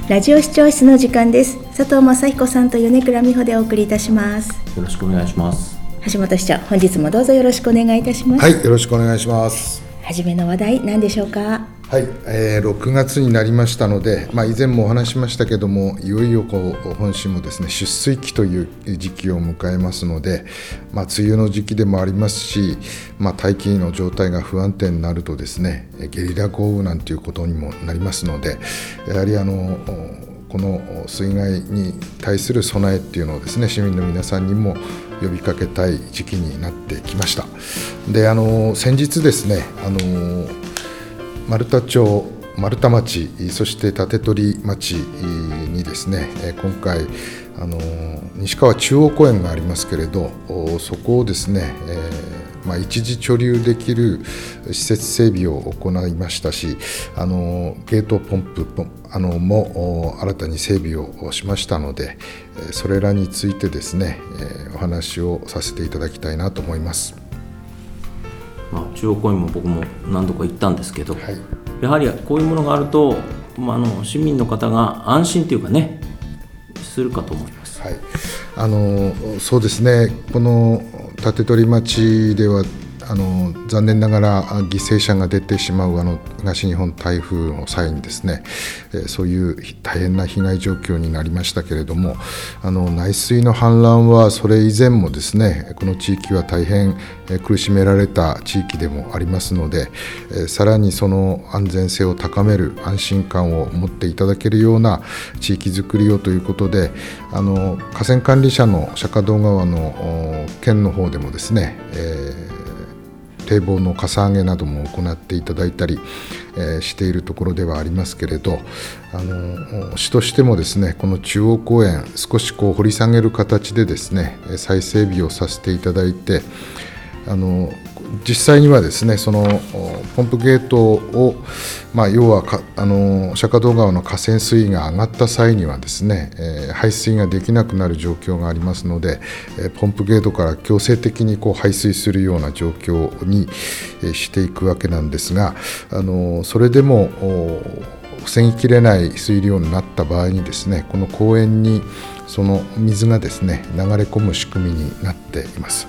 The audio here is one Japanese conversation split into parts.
ラジオ視聴室の時間です。佐藤正彦さんと米倉美穂でお送りいたします。 よろしくお願いします。 橋本市長、本日もどうぞよろしくお願いいたします。 はい、よろしくお願いします。 はじめの話題何でしょうか。 はい、6月になりましたので、以前もお話しましたけども、いよいよ本市もですね、出水期という時期を迎えますので、梅雨の時期でもありますし、大気の状態が不安定になるとですね、ゲリラ豪雨なんていうことにもなりますので、やはりこの水害に対する備えっていうのをですね、市民の皆さんにも呼びかけたい時期になってきました。で、先日ですね、丸太町、丸太町、そして立取町にですね、今回西川中央公園がありますけれど、そこをですね、一時貯留できる施設整備を行いましたし、ゲートポンプも新たに整備をしましたので、それらについてですね、お話をさせていただきたいなと思います。 中央公園も僕も何度か行ったんですけど、 はい、 やはりこういうものがあると、市民の方が安心というかね、するかと思います。 はい、そうですね、この立取町では残念ながら犠牲者が出てしまう東日本台風の際にですね、そういう大変な被害状況になりましたけれども、内水の氾濫はそれ以前もですね、この地域は大変苦しめられた地域でもありますので、さらにその安全性を高める、安心感を持っていただけるような地域づくりをということで、河川管理者の釈迦堂川の県の方でもですね、堤防のかさ上げなども行っていただいたり、しているところではありますけれど、市としてもですね、この中央公園少し掘り下げる形でですね、再整備をさせていただいて、実際にはですね、そのポンプゲートを、要は釈迦堂川の河川水位が上がった際にはですね、排水ができなくなる状況がありますので、ポンプゲートから強制的に排水するような状況にしていくわけなんですが、それでも防ぎきれない水量になった場合にですね、この公園にその水がですね、流れ込む仕組みになっています。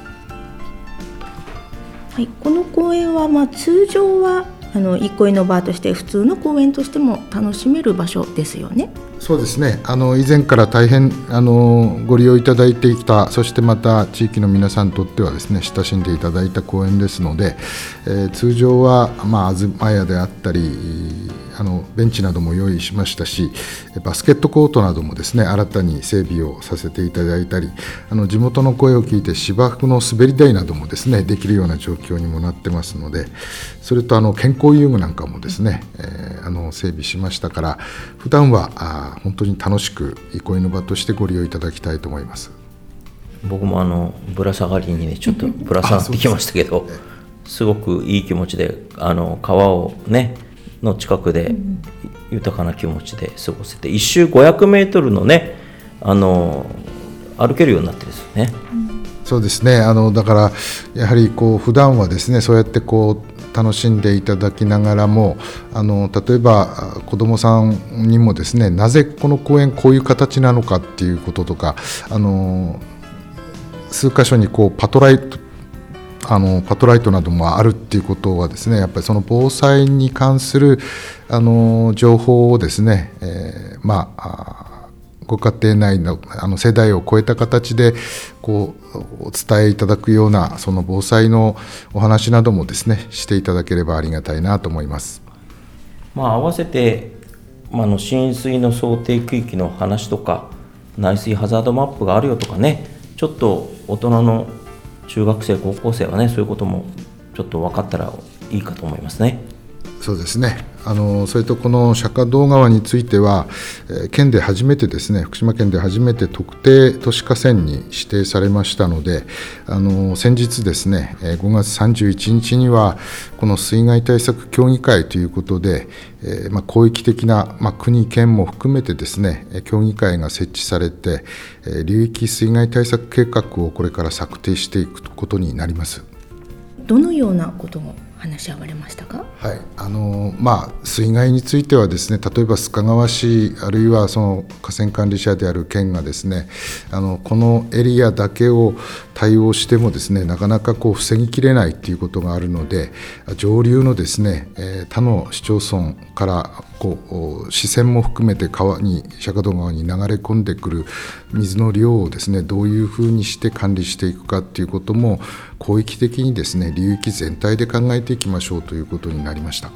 はい、この公園は通常は憩いの場として普通の公園としても楽しめる場所ですよね。 そうですね、以前から大変ご利用いただいてきた、そしてまた地域の皆さんにとってはですね、親しんでいただいた公園ですので、通常は東屋であったりベンチなども用意しましたし、バスケットコートなどもですね、新たに整備をさせていただいたり、地元の声を聞いて芝生の滑り台などもですね、できるような状況にもなってますので、それと健康遊具なんかもですね、整備しましたから、普段は本当に楽しく憩いの場としてご利用いただきたいと思います。 僕もぶら下がりにね、ちょっとぶら下がってきましたけど、すごくいい気持ちで川をねの近くで豊かな気持ちで過ごせて、1周500メートルのね、歩けるようになってるんですよね。 そうですね、だからやはり普段はですね、そうやって楽しんでいただきながらも、例えば子どもさんにもですね、なぜこの公園こういう形なのかっていうこととか、数箇所にパトライトなどもあるっていうことはですね、やっぱりその防災に関する情報をですね、ご家庭内の世代を超えた形でお伝えいただくような、その防災のお話などもですね、していただければありがたいなと思います。 合わせて、浸水の想定区域の話とか、内水ハザードマップがあるよとかね、ちょっと大人の中学生高校生はね、そういうこともちょっと分かったらいいかと思いますね。 そうですね、それとこの釈迦堂川については、県で初めてですね、福島県で初めて特定都市河川に指定されましたので、先日ですね、5月31日にはこの水害対策協議会ということで、広域的な、国県も含めてですね、協議会が設置されて、流域水害対策計画をこれから策定していくことになります。 どのようなことを話し合われましたか？ はい、水害についてはですね、例えば須賀川市あるいはその河川管理者である県がですね、このエリアだけを対応してもですね、なかなか防ぎきれないということがあるので、上流のですね、他の市町村から支川も含めて釈迦戸川に流れ込んでくる水の量をですね、どういうふうにして管理していくかということも広域的にですね、流域全体で考えていきましょうということになりました。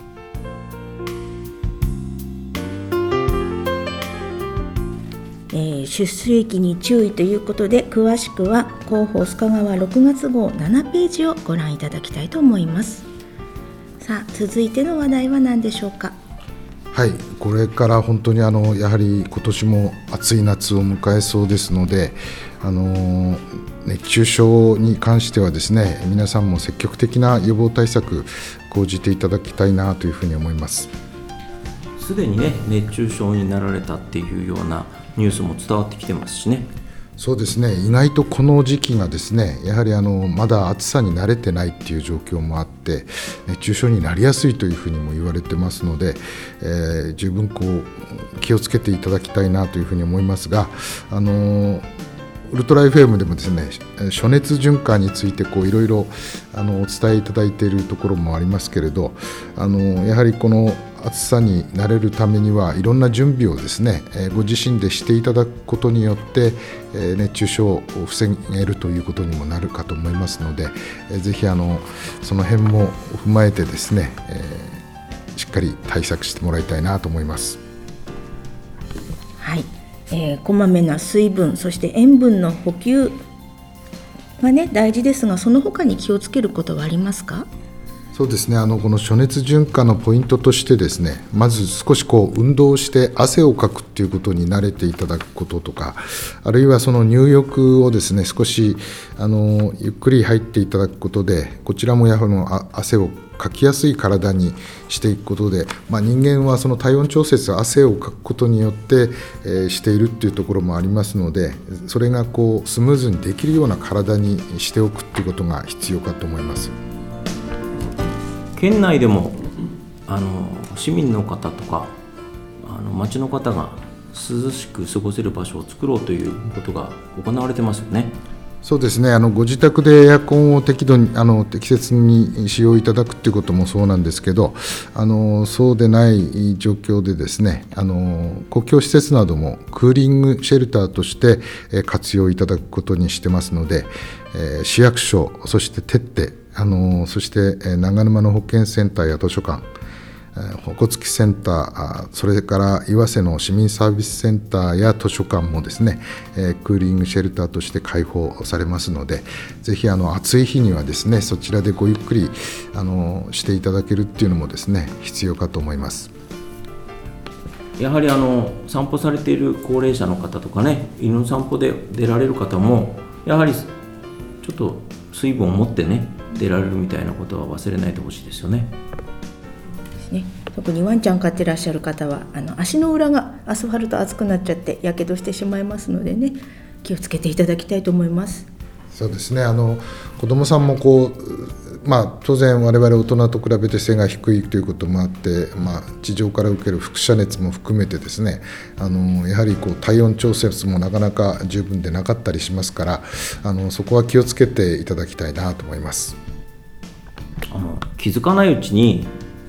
出水域に注意ということで、詳しくは広報須賀川6月号7ページをご覧いただきたいと思います。さあ、続いての話題は何でしょうか？ はい、これから本当にやはり今年も暑い夏を迎えそうですので、熱中症に関してはですね、皆さんも積極的な予防対策講じていただきたいなというふうに思います。 すでにね、熱中症になられたっていうようなニュースも伝わってきてますしね。 そうですね、意外とこの時期がですね、やはりまだ暑さに慣れてないっていう状況もあって、熱中症になりやすいというふうにも言われてますので、十分気をつけていただきたいなというふうに思いますが、ウルトラ FM でもですね、暑熱順化についていろいろお伝えいただいているところもありますけれど、やはりこの暑さに慣れるためにはいろんな準備をですね、ご自身でしていただくことによって、熱中症を防げるということにもなるかと思いますので、ぜひその辺も踏まえてですね、しっかり対策してもらいたいなと思います。 はい、こまめな水分、そして塩分の補給がね、大事ですが、その他に気をつけることはありますか？ そうですね、この暑熱順化のポイントとしてですね、まず少し運動して汗をかくっていうことに慣れていただくこととか、あるいはその入浴をですね、少しゆっくり入っていただくことで、こちらもやはり汗をかきやすい体にしていくことで、人間はその体温調節、汗をかくことによって、しているっていうところもありますので、それがスムーズにできるような体にしておくっていうことが必要かと思います。 県内でも市民の方とか町の方が涼しく過ごせる場所を作ろうということが行われてますよね。 そうですね、ご自宅でエアコンを適切に使用いただくということもそうなんですけど、そうでない状況でですね、公共施設などもクーリングシェルターとして活用いただくことにしてますので、市役所、そして徹底、そして長沼の保健センターや図書館、保付センター、それから岩瀬の市民サービスセンターや図書館もですね、クーリングシェルターとして開放されますので、ぜひ暑い日にはですね、そちらでごゆっくりしていただけるっていうのもですね、必要かと思います。 やはり散歩されている高齢者の方とかね、犬の散歩で出られる方もやはりちょっと水分を持ってね出られるみたいなことは忘れないでほしいですよね。 特にワンちゃん飼ってらっしゃる方は足の裏がアスファルト熱くなっちゃってやけどしてしまいますのでね、気をつけていただきたいと思います。 そうですね、子どもさんも当然我々大人と比べて背が低いということもあって、地上から受ける輻射熱も含めてですね、やはり体温調節もなかなか十分でなかったりしますから、そこは気をつけていただきたいなと思います。 気づかないうちに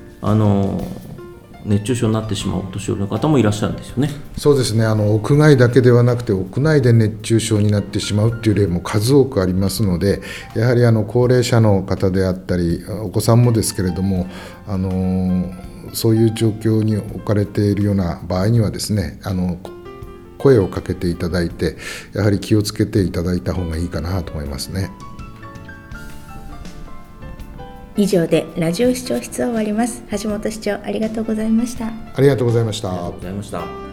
熱中症になってしまうお年寄りの方もいらっしゃるんですよね。 そうですね、屋外だけではなくて屋内で熱中症になってしまうっていう例も数多くありますので、やはり高齢者の方であったりお子さんもですけれども、そういう状況に置かれているような場合にはですね、声をかけていただいて、やはり気をつけていただいた方がいいかなと思いますね。 以上でラジオ視聴室を終わります。橋本市長、ありがとうございました。 ありがとうございました。 ありがとうございました。